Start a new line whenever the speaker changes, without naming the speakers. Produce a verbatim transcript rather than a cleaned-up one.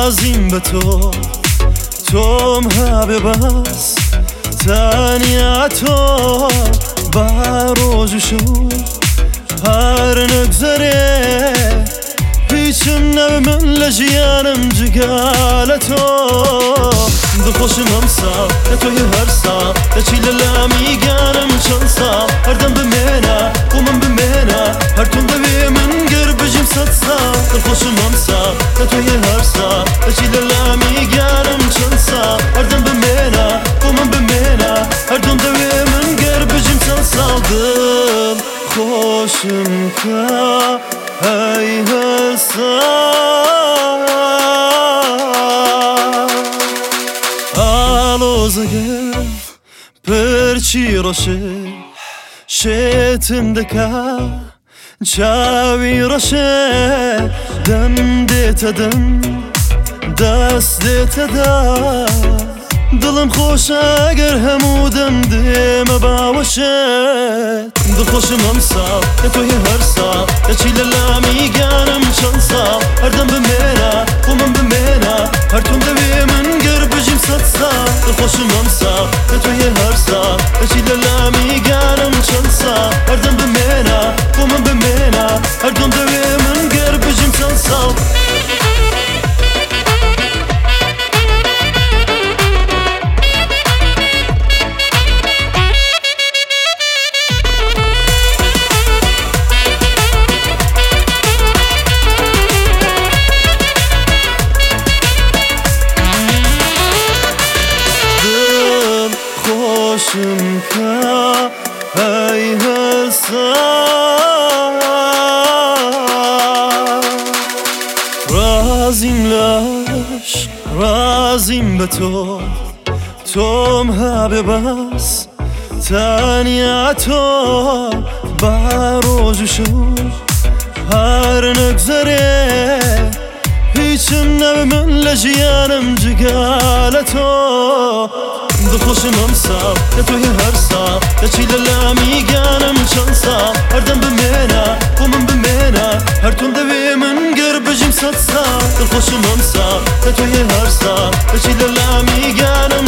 رازیم به تو توم هبه بس تنیا تو باروجشو هر نگذره هیچم نبه من لجیانم جگال تو دخوشم همسا توی هر سا دچی للامی گانم چند سا هر دم بمینه و من بمینه هر تون دوی من گر بجیم صد سا دخوشم همسا توی هر سا دچی للامی گانم چند سا هر دم بمینه و من بمینه هر تون دوی من گر بجیم صد سا دل خوشم که هی هسا آلوزگه پرچی روشه شیطن دکا چاوی روشه دم دیتا دم دست دیتا دا دلم خوش اگر همو دم دیم باوشه دل خوشم همسا توی هر سا دچی للامی گانم چند سا هر دم بمینه و من بمینه هر تون دوی من گر بجیم صد سا دل خوشم همسا توی هر سا دچی للامی گانم چند سا هر دم بمینه و من بمینه هر تون دوی من گر بجیم صد سا خوشم که هی هسا رازیم لش رازیم به تو توم هبه بس تنیا تو باروجشو هر نگذره هیچم نبه من لجیانم جگال تو دل خوشم همسا توی هر سا دچی للامی گانم چند سا هر دم بمینه و من بمینه هر تون دوی من گر بجیم صد سا دل خوشم همسا توی هر سا دچی للامی گانم